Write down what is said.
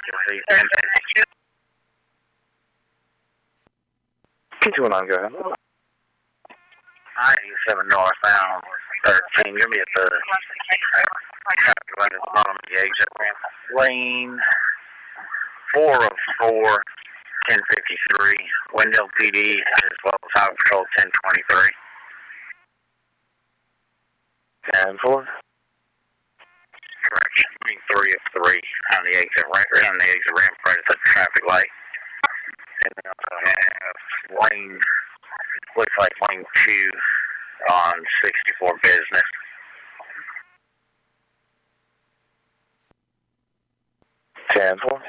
P219, go ahead. 97 northbound 13. Give me at the traffic light at the bottom of the exit ramp. Lane 4 of 4, 1053. Wendell PD as well as Highway Patrol 1023. 10-4. Correction. Lane 3 of 3 on the exit ramp, right at the traffic light. And we also have lane, looks like lane 2 on 64 business. 10-4.